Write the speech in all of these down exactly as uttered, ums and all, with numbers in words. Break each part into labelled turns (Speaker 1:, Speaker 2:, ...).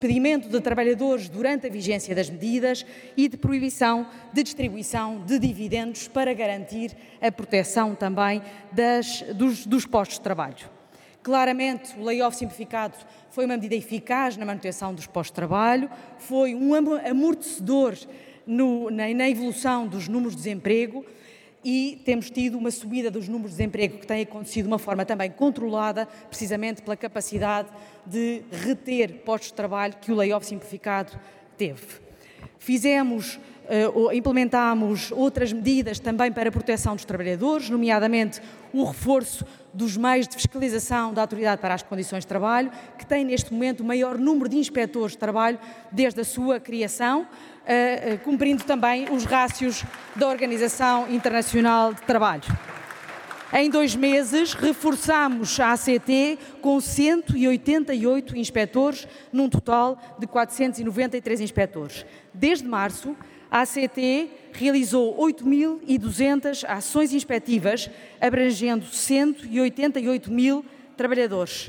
Speaker 1: despedimento de trabalhadores durante a vigência das medidas e de proibição de distribuição de dividendos para garantir a proteção também das, dos, dos postos de trabalho. Claramente, o layoff simplificado foi uma medida eficaz na manutenção dos postos de trabalho, foi um amortecedor no, na, na evolução dos números de desemprego e temos tido uma subida dos números de desemprego que tem acontecido de uma forma também controlada, precisamente pela capacidade de reter postos de trabalho que o layoff simplificado teve. Fizemos, uh, implementámos outras medidas também para a proteção dos trabalhadores, nomeadamente o reforço dos meios de fiscalização da Autoridade para as Condições de Trabalho, que tem neste momento o maior número de inspectores de trabalho desde a sua criação, Uh, uh, cumprindo também os rácios da Organização Internacional de Trabalho. Em dois meses, reforçamos a A C T com cento e oitenta e oito inspectores, num total de quatrocentos e noventa e três inspectores. Desde março, a A C T realizou oito mil e duzentas ações inspectivas, abrangendo cento e oitenta e oito mil trabalhadores.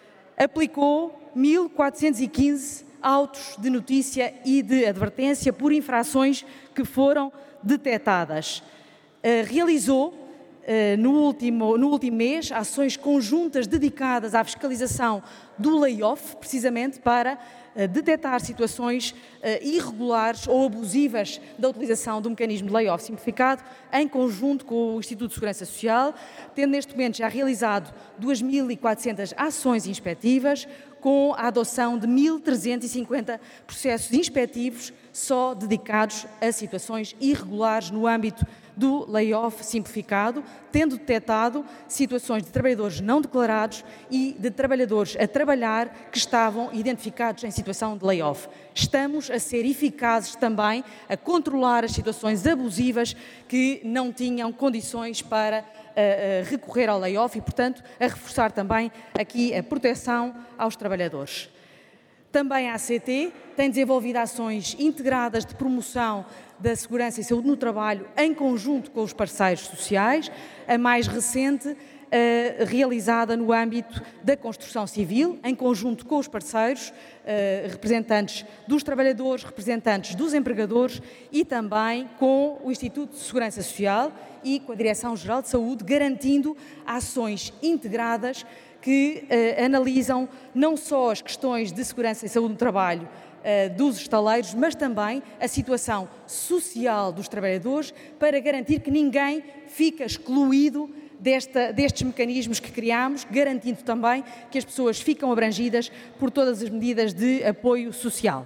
Speaker 1: Aplicou mil quatrocentos e quinze autos de notícia e de advertência por infrações que foram detectadas. Uh, realizou, uh, no, último, no último mês, ações conjuntas dedicadas à fiscalização do layoff, precisamente para uh, detectar situações uh, irregulares ou abusivas da utilização do mecanismo de layoff simplificado, em conjunto com o Instituto de Segurança Social, tendo neste momento já realizado duas mil e quatrocentas ações inspectivas, com a adoção de mil trezentos e cinquenta processos inspectivos só dedicados a situações irregulares no âmbito do layoff simplificado, tendo detectado situações de trabalhadores não declarados e de trabalhadores a trabalhar que estavam identificados em situação de layoff. Estamos a ser eficazes também a controlar as situações abusivas que não tinham condições para uh, uh, recorrer ao layoff e, portanto, a reforçar também aqui a proteção aos trabalhadores. Também a A C T tem desenvolvido ações integradas de promoção da segurança e saúde no trabalho em conjunto com os parceiros sociais, a mais recente Uh, realizada no âmbito da construção civil, em conjunto com os parceiros, uh, representantes dos trabalhadores, representantes dos empregadores e também com o Instituto de Segurança Social e com a Direção-Geral de Saúde, garantindo ações integradas que uh, analisam não só as questões de segurança e saúde no trabalho uh, dos estaleiros, mas também a situação social dos trabalhadores para garantir que ninguém fica excluído Desta, destes mecanismos que criámos, garantindo também que as pessoas ficam abrangidas por todas as medidas de apoio social.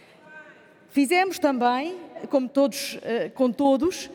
Speaker 1: Fizemos também, como todos, com todos,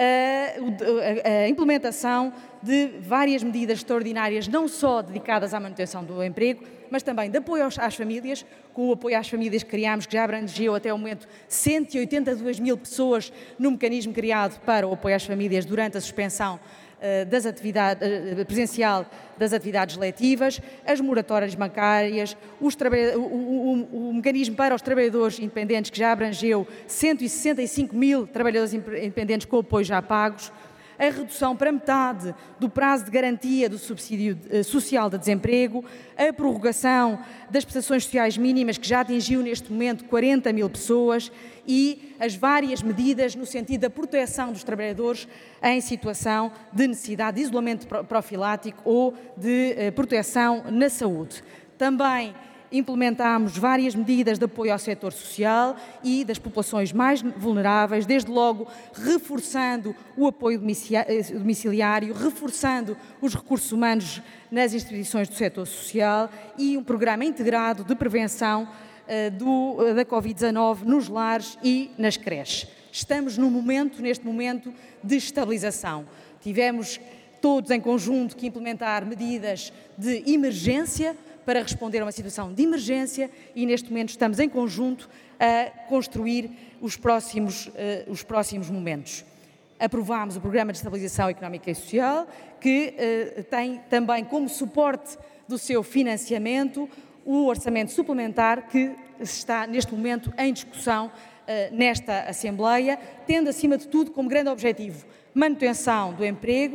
Speaker 1: a, a, a implementação de várias medidas extraordinárias, não só dedicadas à manutenção do emprego, mas também de apoio às famílias, com o apoio às famílias que criámos, que já abrangeu até o momento cento e oitenta e duas mil pessoas no mecanismo criado para o apoio às famílias durante a suspensão das atividades, presencial das atividades letivas, as moratórias bancárias, os o, o, o mecanismo para os trabalhadores independentes que já abrangeu cento e sessenta e cinco mil trabalhadores independentes com apoio já pagos, a redução para metade do prazo de garantia do subsídio social de desemprego, a prorrogação das prestações sociais mínimas, que já atingiu neste momento quarenta mil pessoas, e as várias medidas no sentido da proteção dos trabalhadores em situação de necessidade de isolamento profilático ou de proteção na saúde. Também implementámos várias medidas de apoio ao setor social e das populações mais vulneráveis, desde logo reforçando o apoio domiciliário, reforçando os recursos humanos nas instituições do setor social e um programa integrado de prevenção uh, do, da covid dezanove nos lares e nas creches. Estamos num momento, neste momento, de estabilização. Tivemos todos em conjunto que implementar medidas de emergência para responder a uma situação de emergência e neste momento estamos em conjunto a construir os próximos, uh, os próximos momentos. Aprovámos o Programa de Estabilização Económica e Social, que uh, tem também como suporte do seu financiamento o orçamento suplementar que está neste momento em discussão uh, nesta Assembleia, tendo acima de tudo como grande objetivo manutenção do emprego,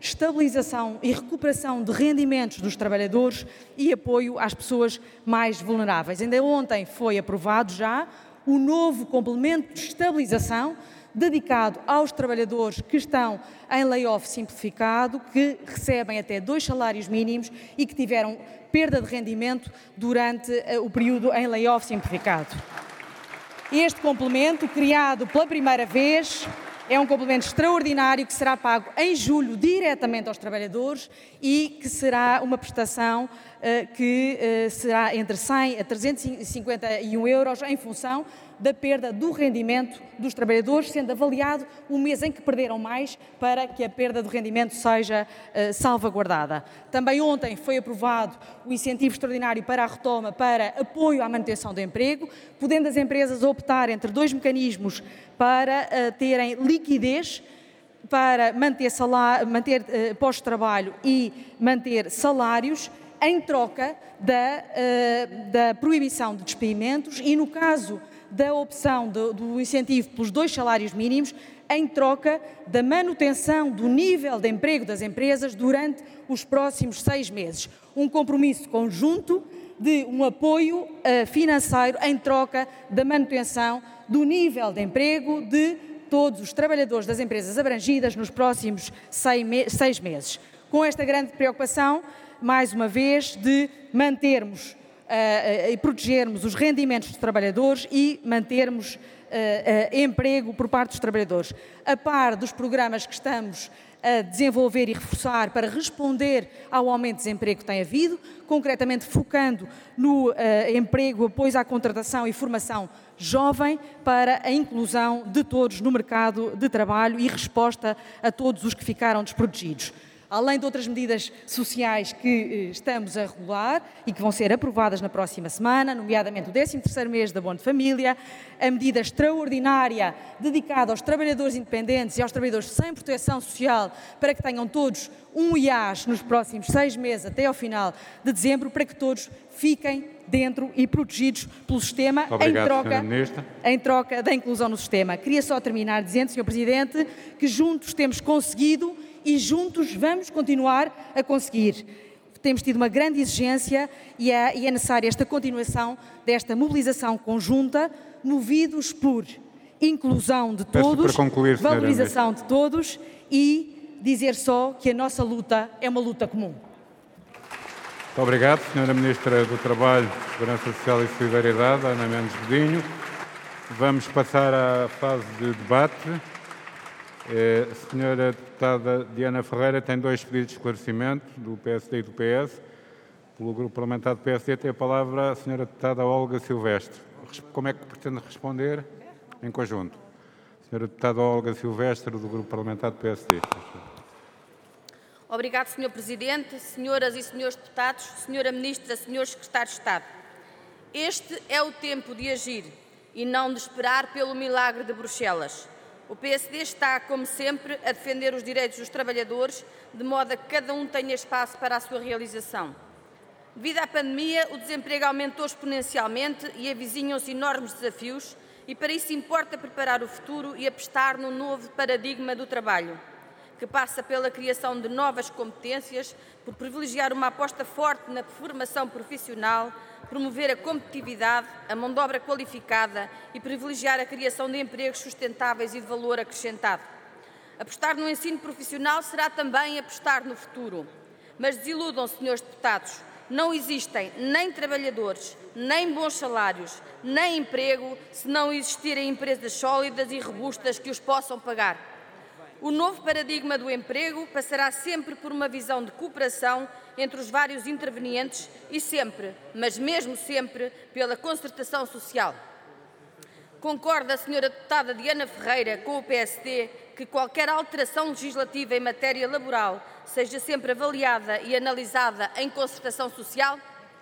Speaker 1: estabilização e recuperação de rendimentos dos trabalhadores e apoio às pessoas mais vulneráveis. Ainda ontem foi aprovado já o novo complemento de estabilização dedicado aos trabalhadores que estão em layoff simplificado, que recebem até dois salários mínimos e que tiveram perda de rendimento durante o período em layoff simplificado. Este complemento, criado pela primeira vez, é um complemento extraordinário que será pago em julho diretamente aos trabalhadores e que será uma prestação uh, que uh, será entre cem a trezentos e cinquenta e um euros em função da perda do rendimento dos trabalhadores, sendo avaliado o mês em que perderam mais para que a perda do rendimento seja uh, salvaguardada. Também ontem foi aprovado o incentivo extraordinário para a retoma para apoio à manutenção do emprego, podendo as empresas optar entre dois mecanismos para uh, terem liquidez para manter, salário, manter uh, postos de trabalho e manter salários em troca da, uh, da proibição de despedimentos e, no caso da opção do, do incentivo pelos dois salários mínimos, em troca da manutenção do nível de emprego das empresas durante os próximos seis meses. Um compromisso conjunto de um apoio uh, financeiro em troca da manutenção do nível de emprego de todos os trabalhadores das empresas abrangidas nos próximos seis meses. Com esta grande preocupação, mais uma vez, de mantermos uh, uh, e protegermos os rendimentos dos trabalhadores e mantermos uh, uh, emprego por parte dos trabalhadores. A par dos programas que estamos a desenvolver e reforçar para responder ao aumento de desemprego que tem havido, concretamente focando no uh, emprego, apoio à contratação e formação jovem para a inclusão de todos no mercado de trabalho e resposta a todos os que ficaram desprotegidos. Além de outras medidas sociais que estamos a regular e que vão ser aprovadas na próxima semana, nomeadamente o décimo terceiro mês da Abono de Família, a medida extraordinária dedicada aos trabalhadores independentes e aos trabalhadores sem proteção social para que tenham todos um I A S nos próximos seis meses até ao final de dezembro, para que todos fiquem dentro e protegidos pelo sistema em troca, em troca da inclusão no sistema. Queria só terminar dizendo, senhor Presidente, que juntos temos conseguido e juntos vamos continuar a conseguir. Temos tido uma grande exigência e é, e é necessária esta continuação desta mobilização conjunta, movidos por inclusão de todos, concluir, valorização de todos e dizer só que a nossa luta é uma luta comum.
Speaker 2: Muito obrigado, senhora Ministra do Trabalho, Segurança Social e Solidariedade, Ana Mendes Godinho. Vamos passar à fase de debate. A senhora deputada Diana Ferreira tem dois pedidos de esclarecimento, do P S D e do P S. Pelo grupo parlamentar do P S D tem a palavra a senhora deputada Olga Silvestre. Como é que pretende responder em conjunto? Senhora deputada Olga Silvestre, do grupo parlamentar do P S D.
Speaker 3: Obrigado, senhor Presidente, senhoras e senhores deputados, senhora Ministra, senhores Secretários de Estado. Este é o tempo de agir e não de esperar pelo milagre de Bruxelas. O P S D está, como sempre, a defender os direitos dos trabalhadores, de modo a que cada um tenha espaço para a sua realização. Devido à pandemia, o desemprego aumentou exponencialmente e avizinham-se enormes desafios, e para isso importa preparar o futuro e apostar no novo paradigma do trabalho, que passa pela criação de novas competências, por privilegiar uma aposta forte na formação profissional, promover a competitividade, a mão de obra qualificada e privilegiar a criação de empregos sustentáveis e de valor acrescentado. Apostar no ensino profissional será também apostar no futuro. Mas desiludam, senhores deputados, não existem nem trabalhadores, nem bons salários, nem emprego, se não existirem empresas sólidas e robustas que os possam pagar. O novo paradigma do emprego passará sempre por uma visão de cooperação entre os vários intervenientes e sempre, mas mesmo sempre, pela concertação social. Concorda a senhora deputada Diana Ferreira com o P S D que qualquer alteração legislativa em matéria laboral seja sempre avaliada e analisada em concertação social?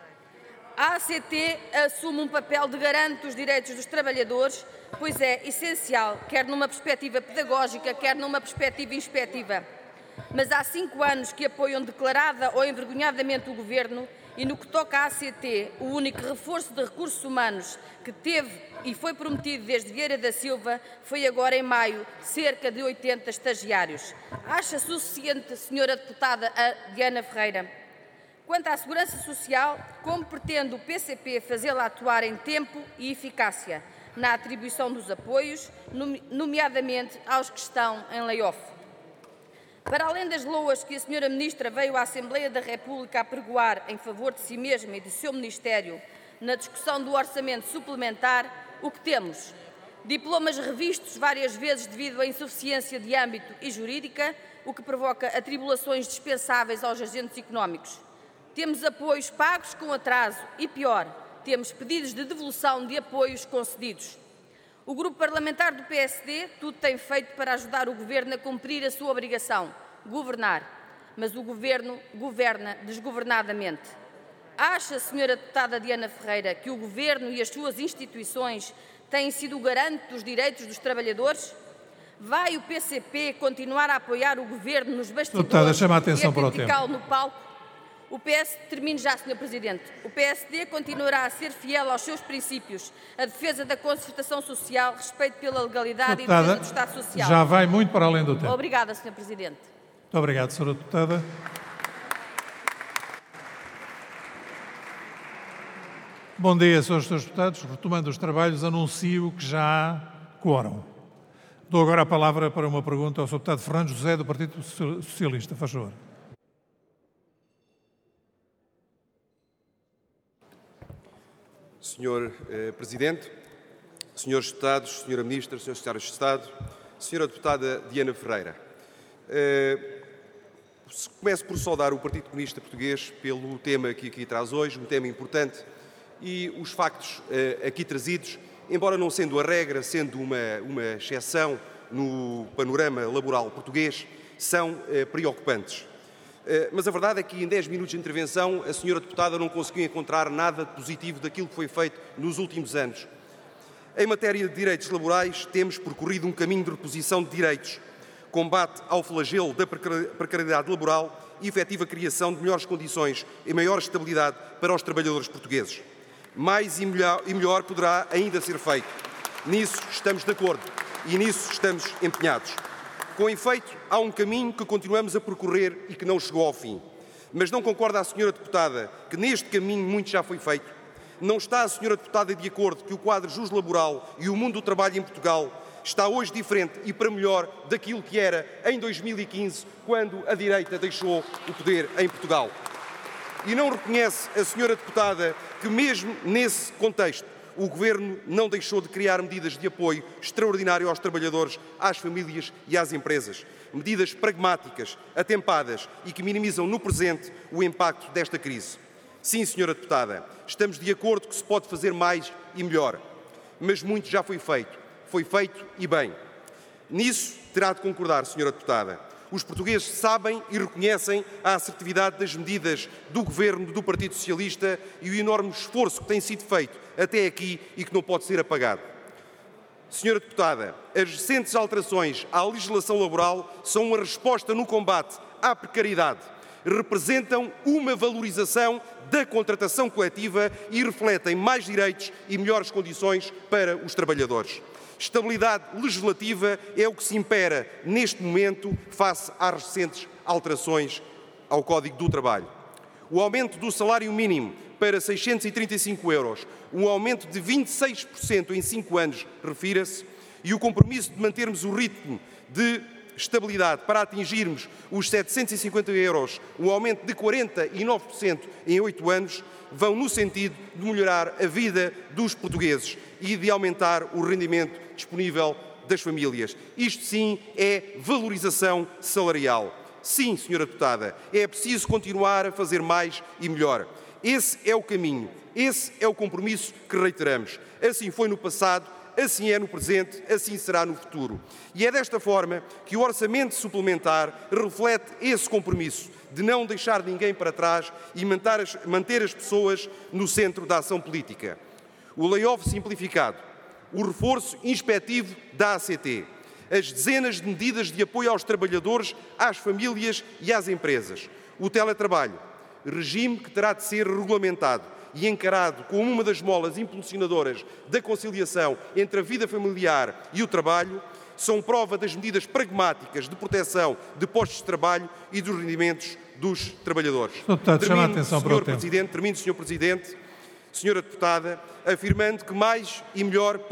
Speaker 3: A ACT assume um papel de garante dos direitos dos trabalhadores, pois é essencial, quer numa perspectiva pedagógica, quer numa perspectiva inspectiva. Mas há cinco anos que apoiam declarada ou envergonhadamente o Governo E no que toca à A C T, o único reforço de recursos humanos que teve e foi prometido desde Vieira da Silva foi agora em maio, cerca de oitenta estagiários. Acha suficiente, senhora deputada Diana Ferreira? Quanto à segurança social, como pretende o P C P fazê-la atuar em tempo e eficácia na atribuição dos apoios, nomeadamente aos que estão em layoff? Para além das loas que a senhora Ministra veio à Assembleia da República a pregoar em favor de si mesma e do seu Ministério na discussão do orçamento suplementar, o que temos? Diplomas revistos várias vezes devido à insuficiência de âmbito e jurídica, o que provoca atribulações dispensáveis aos agentes económicos. Temos apoios pagos com atraso e, pior, temos pedidos de devolução de apoios concedidos. O Grupo Parlamentar do P S D tudo tem feito para ajudar o Governo a cumprir a sua obrigação, governar. Mas o Governo governa desgovernadamente. Acha, senhora deputada Diana Ferreira, que o Governo e as suas instituições têm sido o garante dos direitos dos trabalhadores? Vai o P C P continuar a apoiar o Governo nos bastidores
Speaker 4: deputada, chama a atenção
Speaker 3: e a criticá-lo
Speaker 4: para o
Speaker 3: no palco? O P S, termino já, senhor Presidente, o P S D continuará a ser fiel aos seus princípios, a defesa da concertação social, respeito pela legalidade
Speaker 4: deputada,
Speaker 3: e defesa do Estado Social.
Speaker 4: Já vai muito para além do tempo.
Speaker 3: Obrigada, senhor Presidente.
Speaker 4: Muito obrigado, senhora deputada. Bom dia, senhores deputados. Retomando os trabalhos, anuncio que já há quórum. Dou agora a palavra para uma pergunta ao senhor deputado Fernando José, do Partido Socialista. Faz favor.
Speaker 5: senhor eh, Presidente, senhores Deputados, senhora Ministra, senhores Secretários de Estado, senhora Deputada Diana Ferreira, eh, começo por saudar o Partido Comunista Português pelo tema que aqui traz hoje, um tema importante, e os factos eh, aqui trazidos, embora não sendo a regra, sendo uma, uma exceção no panorama laboral português, são eh, preocupantes. Mas a verdade é que em dez minutos de intervenção a senhora deputada não conseguiu encontrar nada de positivo daquilo que foi feito nos últimos anos. Em matéria de direitos laborais, temos percorrido um caminho de reposição de direitos, combate ao flagelo da precariedade laboral e efetiva criação de melhores condições e maior estabilidade para os trabalhadores portugueses. Mais e melhor, e melhor poderá ainda ser feito. Nisso estamos de acordo e nisso estamos empenhados. Com efeito, há um caminho que continuamos a percorrer e que não chegou ao fim. Mas não concorda a senhora deputada que neste caminho muito já foi feito? Não está a senhora deputada de acordo que o quadro justo-laboral e o mundo do trabalho em Portugal está hoje diferente e para melhor daquilo que era em dois mil e quinze, quando a direita deixou o poder em Portugal? E não reconhece a senhora deputada que mesmo nesse contexto o Governo não deixou de criar medidas de apoio extraordinário aos trabalhadores, às famílias e às empresas. Medidas pragmáticas, atempadas e que minimizam no presente o impacto desta crise. Sim, senhora deputada, estamos de acordo que se pode fazer mais e melhor. Mas muito já foi feito. Foi feito e bem. Nisso terá de concordar, senhora deputada. Os portugueses sabem e reconhecem a assertividade das medidas do Governo do Partido Socialista e o enorme esforço que tem sido feito até aqui e que não pode ser apagado. Senhora deputada, as recentes alterações à legislação laboral são uma resposta no combate à precariedade. Representam uma valorização da contratação coletiva e refletem mais direitos e melhores condições para os trabalhadores. Estabilidade legislativa é o que se impera neste momento face às recentes alterações ao Código do Trabalho. O aumento do salário mínimo para seiscentos e trinta e cinco euros, um aumento de vinte e seis por cento em cinco anos, refira-se, e o compromisso de mantermos o ritmo de estabilidade para atingirmos os setecentos e cinquenta euros, um aumento de quarenta e nove por cento em oito anos, vão no sentido de melhorar a vida dos portugueses e de aumentar o rendimento disponível das famílias. Isto sim é valorização salarial. Sim, senhora deputada, é preciso continuar a fazer mais e melhor. Esse é o caminho, esse é o compromisso que reiteramos. Assim foi no passado, assim é no presente, assim será no futuro. E é desta forma que o orçamento suplementar reflete esse compromisso de não deixar ninguém para trás e manter as, manter as pessoas no centro da ação política. O layoff simplificado, o reforço inspectivo da A C T, as dezenas de medidas de apoio aos trabalhadores, às famílias e às empresas, o teletrabalho, regime que terá de ser regulamentado e encarado como uma das molas impulsionadoras da conciliação entre a vida familiar e o trabalho, são prova das medidas pragmáticas de proteção de postos de trabalho e dos rendimentos dos trabalhadores.
Speaker 4: senhor Deputado, chama a atenção para o
Speaker 5: senhor
Speaker 4: tempo.
Speaker 5: Presidente, termino, senhor Presidente, senhora Deputada, afirmando que mais e melhor